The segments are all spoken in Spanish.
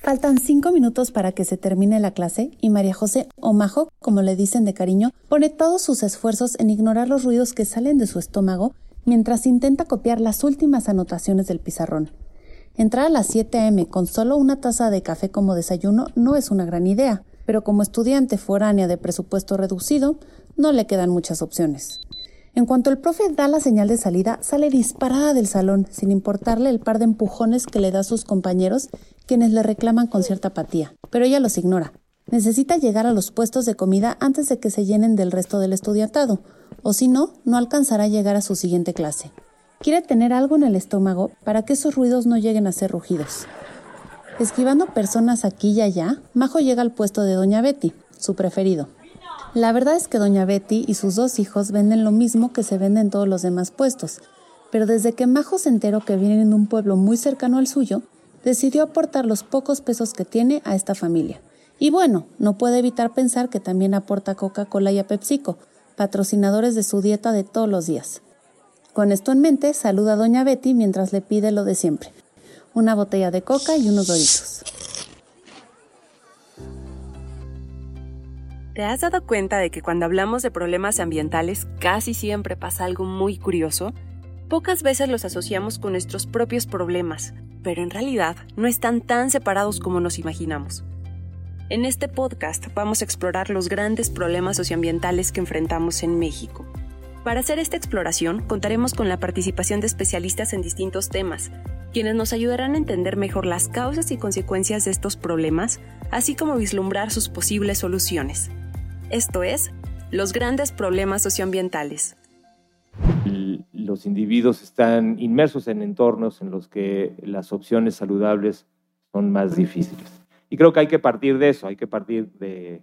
Faltan 5 minutos para que se termine la clase y María José, o Majo, como le dicen de cariño, pone todos sus esfuerzos en ignorar los ruidos que salen de su estómago mientras intenta copiar las últimas anotaciones del pizarrón. Entrar a las 7 a.m. con solo una taza de café como desayuno no es una gran idea, pero como estudiante foránea de presupuesto reducido, no le quedan muchas opciones. En cuanto el profe da la señal de salida, sale disparada del salón, sin importarle el par de empujones que le da a sus compañeros, quienes le reclaman con cierta apatía. Pero ella los ignora. Necesita llegar a los puestos de comida antes de que se llenen del resto del estudiantado, o si no, no alcanzará a llegar a su siguiente clase. Quiere tener algo en el estómago para que esos ruidos no lleguen a ser rugidos. Esquivando personas aquí y allá, Majo llega al puesto de Doña Betty, su preferido. La verdad es que Doña Betty y sus 2 hijos venden lo mismo que se vende en todos los demás puestos, pero desde que Majo se enteró que vienen de un pueblo muy cercano al suyo, decidió aportar los pocos pesos que tiene a esta familia. Y bueno, no puede evitar pensar que también aporta a Coca-Cola y a PepsiCo, patrocinadores de su dieta de todos los días. Con esto en mente, saluda a Doña Betty mientras le pide lo de siempre: una botella de coca y unos Doritos. ¿Te has dado cuenta de que cuando hablamos de problemas ambientales casi siempre pasa algo muy curioso? Pocas veces los asociamos con nuestros propios problemas, pero en realidad no están tan separados como nos imaginamos. En este podcast vamos a explorar los grandes problemas socioambientales que enfrentamos en México. Para hacer esta exploración contaremos con la participación de especialistas en distintos temas, quienes nos ayudarán a entender mejor las causas y consecuencias de estos problemas, así como vislumbrar sus posibles soluciones. Esto es, los grandes problemas socioambientales. Los individuos están inmersos en entornos en los que las opciones saludables son más difíciles. Y creo que hay que partir de eso, hay que partir de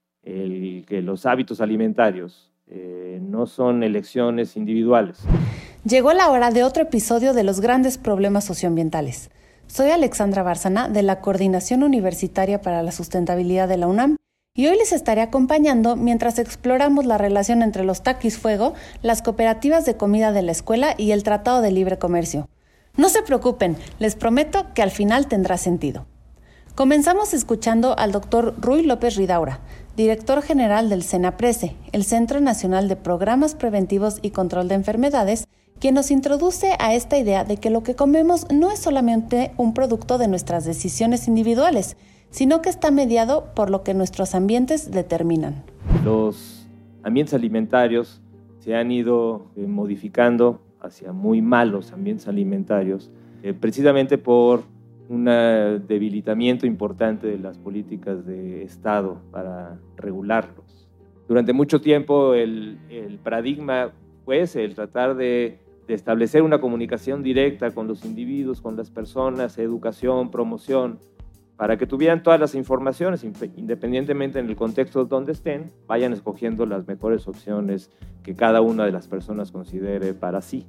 que los hábitos alimentarios no son elecciones individuales. Llegó la hora de otro episodio de los grandes problemas socioambientales. Soy Alexandra Bárcena, de la Coordinación Universitaria para la Sustentabilidad de la UNAM, y hoy les estaré acompañando mientras exploramos la relación entre los Taquis Fuego, las cooperativas de comida de la escuela y el Tratado de Libre Comercio. No se preocupen, les prometo que al final tendrá sentido. Comenzamos escuchando al Dr. Ruy López Ridaura, director general del CENAPRESE, el Centro Nacional de Programas Preventivos y Control de Enfermedades, quien nos introduce a esta idea de que lo que comemos no es solamente un producto de nuestras decisiones individuales, sino que está mediado por lo que nuestros ambientes determinan. Los ambientes alimentarios se han ido modificando hacia muy malos ambientes alimentarios, precisamente por un debilitamiento importante de las políticas de Estado para regularlos. Durante mucho tiempo el paradigma fue el tratar de establecer una comunicación directa con los individuos, con las personas, educación, promoción, para que tuvieran todas las informaciones, independientemente en el contexto donde estén, vayan escogiendo las mejores opciones que cada una de las personas considere para sí.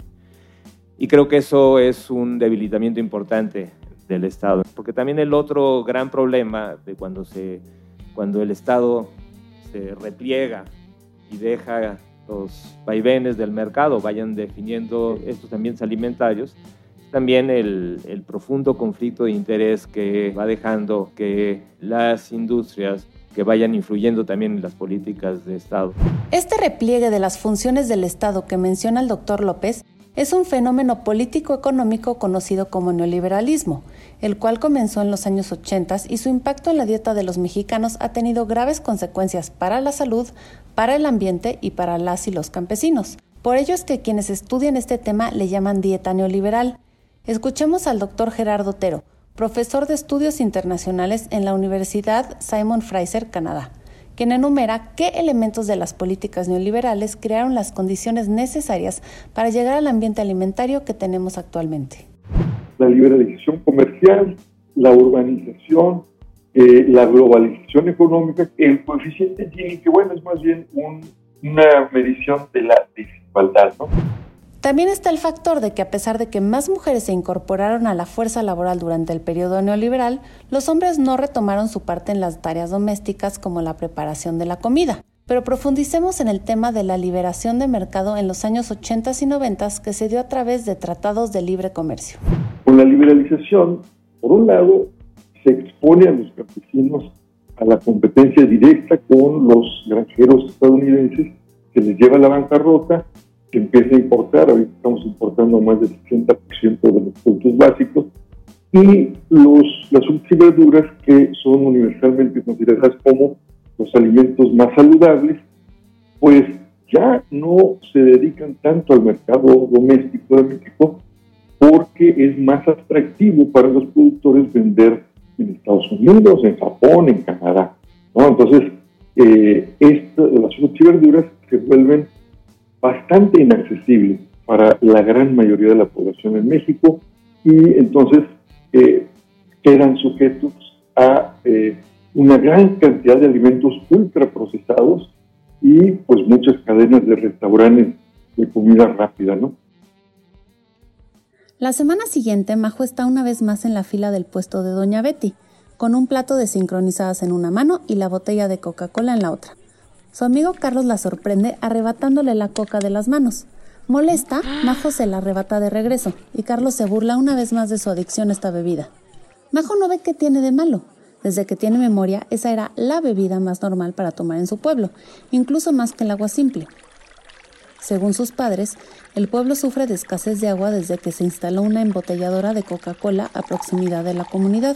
Y creo que eso es un debilitamiento importante del Estado, porque también el otro gran problema de cuando el Estado se repliega y deja los vaivenes del mercado vayan definiendo estos ambientes alimentarios, también el profundo conflicto de interés que va dejando que las industrias que vayan influyendo también en las políticas de Estado. Este repliegue de las funciones del Estado que menciona el doctor López es un fenómeno político-económico conocido como neoliberalismo, el cual comenzó en los años 80 y su impacto en la dieta de los mexicanos ha tenido graves consecuencias para la salud, para el ambiente y para las y los campesinos. Por ello es que quienes estudian este tema le llaman dieta neoliberal. Escuchemos al doctor Gerardo Otero, profesor de Estudios Internacionales en la Universidad Simon Fraser, Canadá, quien enumera qué elementos de las políticas neoliberales crearon las condiciones necesarias para llegar al ambiente alimentario que tenemos actualmente. La liberalización comercial, la urbanización, la globalización económica, el coeficiente Gini, que bueno, es más bien una medición de la desigualdad, ¿no? También está el factor de que a pesar de que más mujeres se incorporaron a la fuerza laboral durante el periodo neoliberal, los hombres no retomaron su parte en las tareas domésticas como la preparación de la comida. Pero profundicemos en el tema de la liberación de mercado en los años 80 y 90 que se dio a través de tratados de libre comercio. Con la liberalización, por un lado, se expone a los campesinos a la competencia directa con los granjeros estadounidenses, que les lleva a la bancarrota, que empieza a importar. Ahorita estamos importando más del 60% de los productos básicos, y las frutas y verduras, que son universalmente consideradas como los alimentos más saludables, pues ya no se dedican tanto al mercado doméstico de México, porque es más atractivo para los productores vender en Estados Unidos, en Japón, en Canadá, ¿no? Entonces, las frutas y verduras se vuelven bastante inaccesibles para la gran mayoría de la población en México, y entonces quedan sujetos a una gran cantidad de alimentos ultraprocesados y pues muchas cadenas de restaurantes de comida rápida, ¿no? La semana siguiente, Majo está una vez más en la fila del puesto de Doña Betty, con un plato de sincronizadas en una mano y la botella de Coca-Cola en la otra. Su amigo Carlos la sorprende arrebatándole la coca de las manos. Molesta, Majo se la arrebata de regreso y Carlos se burla una vez más de su adicción a esta bebida. Majo no ve qué tiene de malo. Desde que tiene memoria, esa era la bebida más normal para tomar en su pueblo, incluso más que el agua simple. Según sus padres, el pueblo sufre de escasez de agua desde que se instaló una embotelladora de Coca-Cola a proximidad de la comunidad.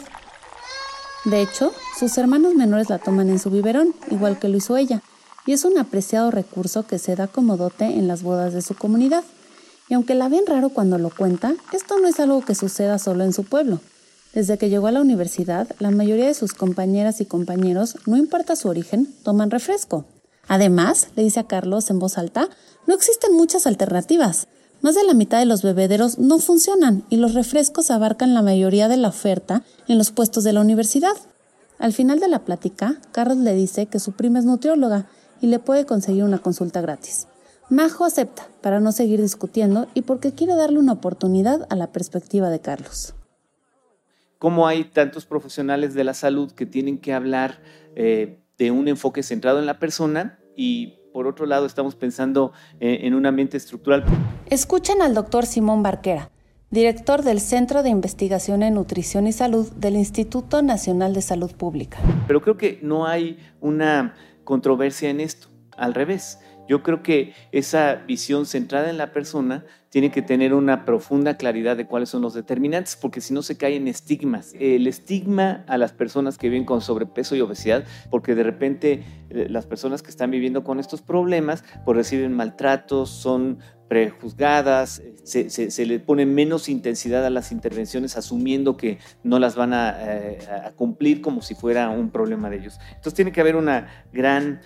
De hecho, sus hermanos menores la toman en su biberón, igual que lo hizo ella, y es un apreciado recurso que se da como dote en las bodas de su comunidad. Y aunque la ven raro cuando lo cuenta, esto no es algo que suceda solo en su pueblo. Desde que llegó a la universidad, la mayoría de sus compañeras y compañeros, no importa su origen, toman refresco. Además, le dice a Carlos en voz alta, no existen muchas alternativas. Más de la mitad de los bebederos no funcionan y los refrescos abarcan la mayoría de la oferta en los puestos de la universidad. Al final de la plática, Carlos le dice que su prima es nutrióloga y le puede conseguir una consulta gratis. Majo acepta para no seguir discutiendo y porque quiere darle una oportunidad a la perspectiva de Carlos. ¿Cómo hay tantos profesionales de la salud que tienen que hablar de un enfoque centrado en la persona y por otro lado estamos pensando en un ambiente estructural? Escuchen al doctor Simón Barquera, director del Centro de Investigación en Nutrición y Salud del Instituto Nacional de Salud Pública. Pero creo que no hay una controversia en esto, al revés. Yo creo que esa visión centrada en la persona tiene que tener una profunda claridad de cuáles son los determinantes, porque si no se cae en estigmas. El estigma a las personas que viven con sobrepeso y obesidad, porque de repente las personas que están viviendo con estos problemas pues reciben maltratos, son prejuzgadas, se le pone menos intensidad a las intervenciones asumiendo que no las van a cumplir como si fuera un problema de ellos. Entonces tiene que haber una gran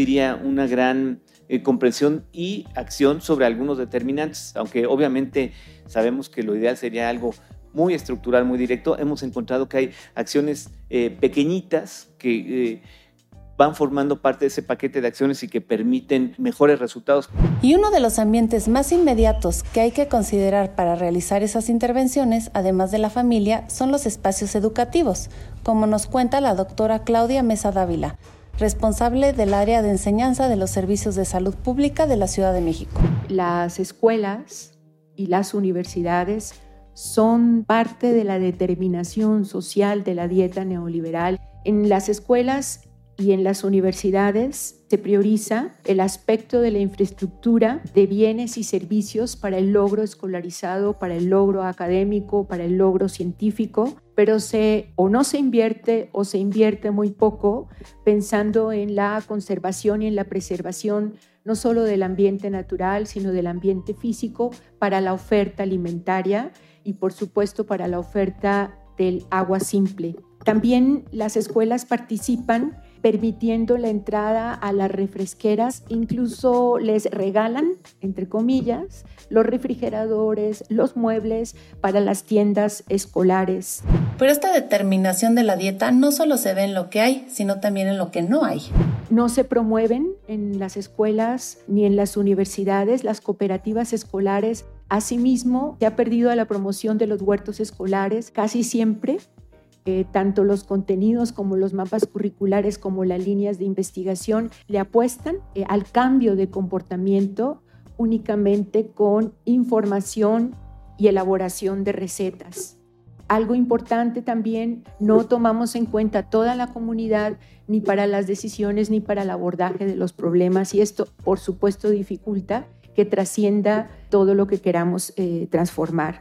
comprensión y acción sobre algunos determinantes, aunque obviamente sabemos que lo ideal sería algo muy estructural, muy directo. Hemos encontrado que hay acciones pequeñitas que van formando parte de ese paquete de acciones y que permiten mejores resultados. Y uno de los ambientes más inmediatos que hay que considerar para realizar esas intervenciones, además de la familia, son los espacios educativos, como nos cuenta la doctora Claudia Mesa Dávila, responsable del área de enseñanza de los servicios de salud pública de la Ciudad de México. Las escuelas y las universidades son parte de la determinación social de la dieta neoliberal. En las escuelas y en las universidades se prioriza el aspecto de la infraestructura de bienes y servicios para el logro escolarizado, para el logro académico, para el logro científico, pero no se invierte o se invierte muy poco pensando en la conservación y en la preservación no solo del ambiente natural, sino del ambiente físico para la oferta alimentaria y por supuesto para la oferta del agua simple. También las escuelas participan permitiendo la entrada a las refresqueras, incluso les regalan, entre comillas, los refrigeradores, los muebles para las tiendas escolares. Pero esta determinación de la dieta no solo se ve en lo que hay, sino también en lo que no hay. No se promueven en las escuelas ni en las universidades las cooperativas escolares. Asimismo, se ha perdido la promoción de los huertos escolares casi siempre. Tanto los contenidos como los mapas curriculares como las líneas de investigación le apuestan al cambio de comportamiento únicamente con información y elaboración de recetas. Algo importante también, no tomamos en cuenta toda la comunidad ni para las decisiones ni para el abordaje de los problemas, y esto, por supuesto, dificulta que trascienda todo lo que queramos transformar.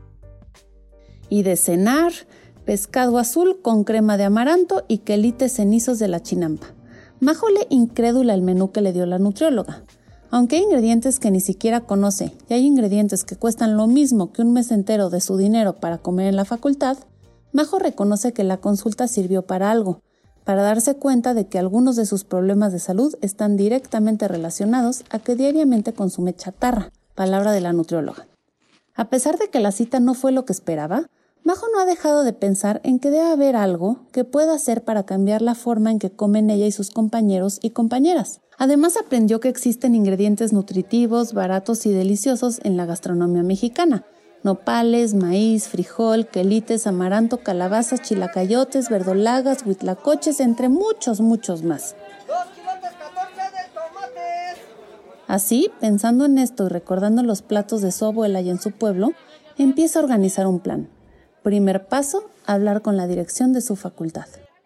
Y de cenar, pescado azul con crema de amaranto y quelites cenizos de la chinampa. Majo lee incrédula el menú que le dio la nutrióloga. Aunque hay ingredientes que ni siquiera conoce y hay ingredientes que cuestan lo mismo que un mes entero de su dinero para comer en la facultad, Majo reconoce que la consulta sirvió para algo, para darse cuenta de que algunos de sus problemas de salud están directamente relacionados a que diariamente consume chatarra, palabra de la nutrióloga. A pesar de que la cita no fue lo que esperaba, Majo no ha dejado de pensar en que debe haber algo que pueda hacer para cambiar la forma en que comen ella y sus compañeros y compañeras. Además, aprendió que existen ingredientes nutritivos, baratos y deliciosos en la gastronomía mexicana. Nopales, maíz, frijol, quelites, amaranto, calabazas, chilacayotes, verdolagas, huitlacoches, entre muchos más. 2 kilotes 14 de tomates. Así, pensando en esto y recordando los platos de su abuela y en su pueblo, empieza a organizar un plan. Primer paso, hablar con la dirección de su facultad.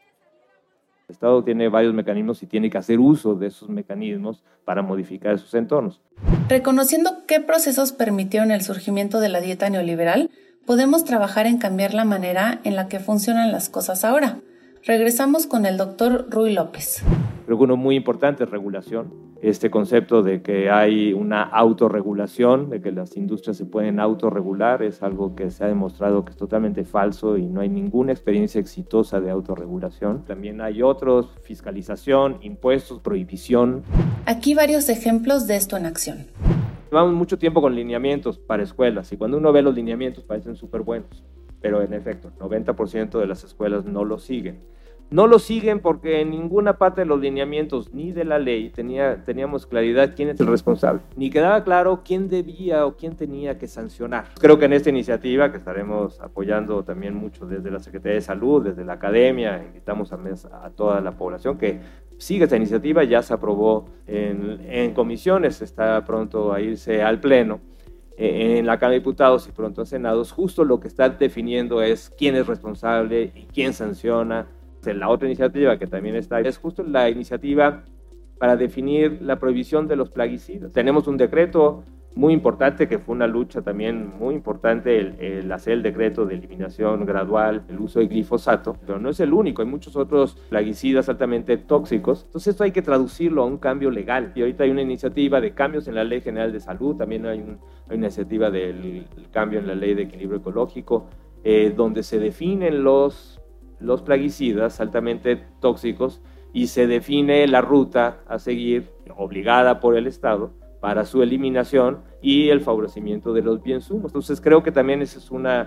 El Estado tiene varios mecanismos y tiene que hacer uso de esos mecanismos para modificar sus entornos. Reconociendo qué procesos permitieron el surgimiento de la dieta neoliberal, podemos trabajar en cambiar la manera en la que funcionan las cosas ahora. Regresamos con el doctor Ruy López. Creo que uno muy importante es regulación. Este concepto de que hay una autorregulación, de que las industrias se pueden autorregular, es algo que se ha demostrado que es totalmente falso y no hay ninguna experiencia exitosa de autorregulación. También hay otros, fiscalización, impuestos, prohibición. Aquí varios ejemplos de esto en acción. Llevamos mucho tiempo con lineamientos para escuelas y cuando uno ve los lineamientos parecen súper buenos, pero en efecto, 90% de las escuelas no los siguen. No lo siguen porque en ninguna parte de los lineamientos ni de la ley teníamos claridad quién es el responsable, ni quedaba claro quién debía o quién tenía que sancionar. Creo que en esta iniciativa, que estaremos apoyando también mucho desde la Secretaría de Salud, desde la academia, invitamos a toda la población que siga esta iniciativa, ya se aprobó en comisiones, está pronto a irse al Pleno. En la Cámara de Diputados y pronto a Senados, justo lo que está definiendo es quién es responsable y quién sanciona. La otra iniciativa que también está es justo la iniciativa para definir la prohibición de los plaguicidas. Tenemos un decreto muy importante que fue una lucha también muy importante el hacer el decreto de eliminación gradual del uso de glifosato, pero no es el único, hay muchos otros plaguicidas altamente tóxicos. Entonces esto hay que traducirlo a un cambio legal y ahorita hay una iniciativa de cambios en la Ley General de Salud, también hay una iniciativa del cambio en la Ley de Equilibrio Ecológico, donde se definen los plaguicidas altamente tóxicos y se define la ruta a seguir obligada por el Estado para su eliminación y el favorecimiento de los bioinsumos. Entonces creo que también esa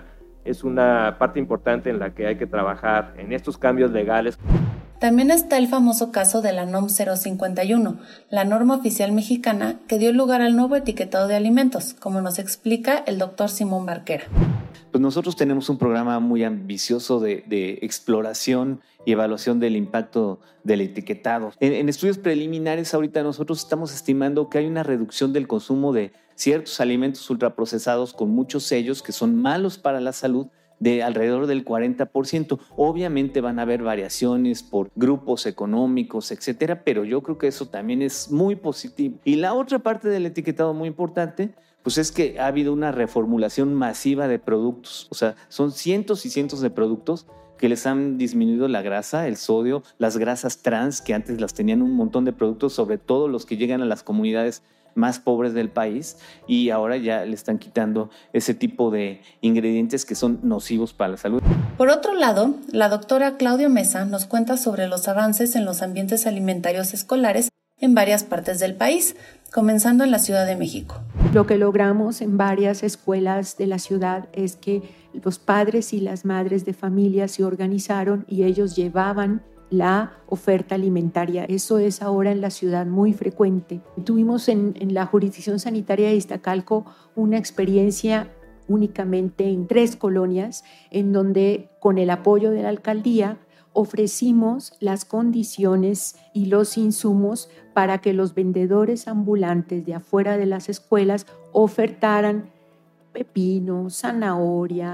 es una parte importante en la que hay que trabajar en estos cambios legales. También está el famoso caso de la NOM 051, la norma oficial mexicana que dio lugar al nuevo etiquetado de alimentos, como nos explica el doctor Simón Barquera. Pues nosotros tenemos un programa muy ambicioso de exploración y evaluación del impacto del etiquetado. En estudios preliminares ahorita nosotros estamos estimando que hay una reducción del consumo de ciertos alimentos ultraprocesados con muchos sellos que son malos para la salud de alrededor del 40%. Obviamente van a haber variaciones por grupos económicos, etcétera, pero yo creo que eso también es muy positivo. Y la otra parte del etiquetado muy importante pues es que ha habido una reformulación masiva de productos. O sea, son cientos y cientos de productos que les han disminuido la grasa, el sodio, las grasas trans, que antes las tenían un montón de productos, sobre todo los que llegan a las comunidades más pobres del país, y ahora ya le están quitando ese tipo de ingredientes que son nocivos para la salud. Por otro lado, la doctora Claudia Mesa nos cuenta sobre los avances en los ambientes alimentarios escolares en varias partes del país, comenzando en la Ciudad de México. Lo que logramos en varias escuelas de la ciudad es que los padres y las madres de familia se organizaron y ellos llevaban la oferta alimentaria. Eso es ahora en la ciudad muy frecuente. Tuvimos en la jurisdicción sanitaria de Iztacalco una experiencia únicamente en 3 colonias, en donde con el apoyo de la alcaldía ofrecimos las condiciones y los insumos para que los vendedores ambulantes de afuera de las escuelas ofertaran pepino, zanahoria,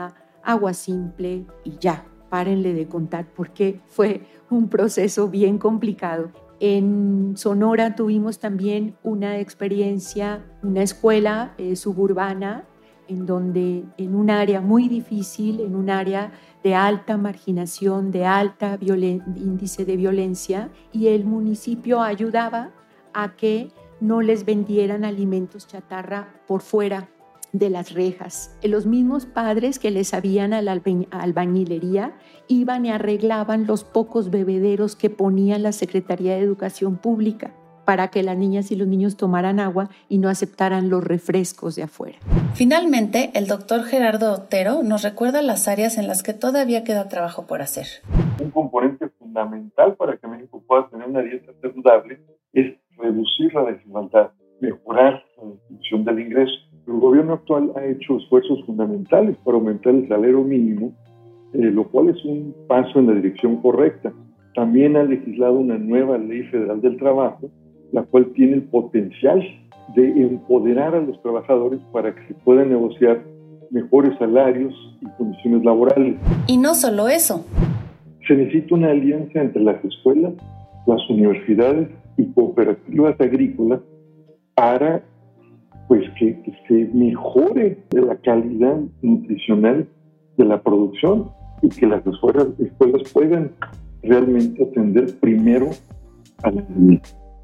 agua simple y ya, párenle de contar porque fue un proceso bien complicado. En Sonora tuvimos también una experiencia, una escuela suburbana, en donde en un área muy difícil, en un área de alta marginación, de alta índice de violencia, y el municipio ayudaba a que no les vendieran alimentos chatarra por fuera de las rejas. Los mismos padres que les sabían a la albañilería iban y arreglaban los pocos bebederos que ponía la Secretaría de Educación Pública para que las niñas y los niños tomaran agua y no aceptaran los refrescos de afuera. Finalmente, el doctor Gerardo Otero nos recuerda las áreas en las que todavía queda trabajo por hacer. Un componente fundamental para que México pueda tener una dieta saludable es reducir la desigualdad, mejorar la distribución del ingreso. El gobierno actual ha hecho esfuerzos fundamentales para aumentar el salario mínimo, lo cual es un paso en la dirección correcta. También ha legislado una nueva ley federal del trabajo, la cual tiene el potencial de empoderar a los trabajadores para que se puedan negociar mejores salarios y condiciones laborales. Y no solo eso. Se necesita una alianza entre las escuelas, las universidades y cooperativas agrícolas para que se mejore la calidad nutricional de la producción y que las escuelas puedan realmente atender primero a la niña.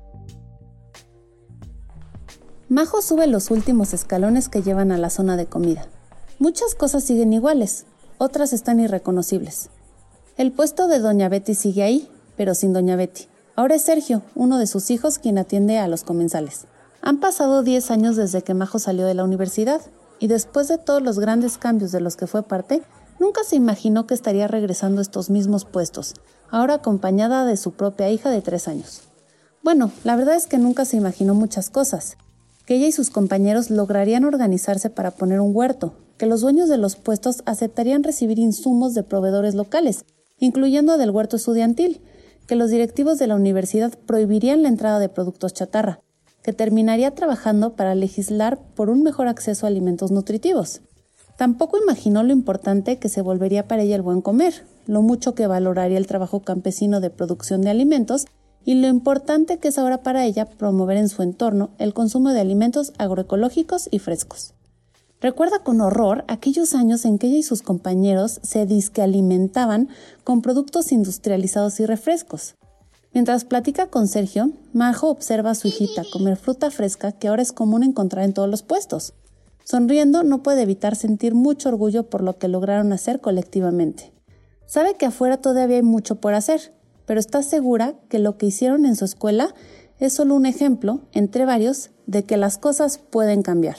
Majo sube los últimos escalones que llevan a la zona de comida. Muchas cosas siguen iguales, otras están irreconocibles. El puesto de Doña Betty sigue ahí, pero sin Doña Betty. Ahora es Sergio, uno de sus hijos, quien atiende a los comensales. Han pasado 10 años desde que Majo salió de la universidad, y después de todos los grandes cambios de los que fue parte, nunca se imaginó que estaría regresando a estos mismos puestos, ahora acompañada de su propia hija de 3 años. Bueno, la verdad es que nunca se imaginó muchas cosas. Que ella y sus compañeros lograrían organizarse para poner un huerto, que los dueños de los puestos aceptarían recibir insumos de proveedores locales, incluyendo del huerto estudiantil, que los directivos de la universidad prohibirían la entrada de productos chatarra, que terminaría trabajando para legislar por un mejor acceso a alimentos nutritivos. Tampoco imaginó lo importante que se volvería para ella el buen comer, lo mucho que valoraría el trabajo campesino de producción de alimentos y lo importante que es ahora para ella promover en su entorno el consumo de alimentos agroecológicos y frescos. Recuerda con horror aquellos años en que ella y sus compañeros se disquealimentaban con productos industrializados y refrescos. Mientras platica con Sergio, Majo observa a su hijita comer fruta fresca que ahora es común encontrar en todos los puestos. Sonriendo, no puede evitar sentir mucho orgullo por lo que lograron hacer colectivamente. Sabe que afuera todavía hay mucho por hacer, pero está segura que lo que hicieron en su escuela es solo un ejemplo, entre varios, de que las cosas pueden cambiar.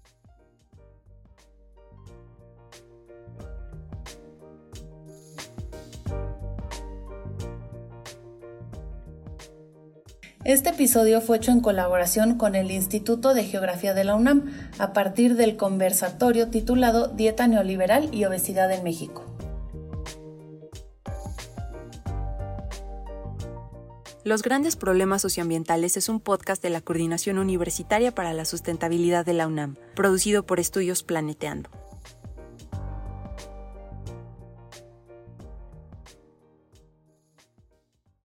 Este episodio fue hecho en colaboración con el Instituto de Geografía de la UNAM, a partir del conversatorio titulado Dieta Neoliberal y Obesidad en México. Los Grandes Problemas Socioambientales es un podcast de la Coordinación Universitaria para la Sustentabilidad de la UNAM, producido por Estudios Planeteando.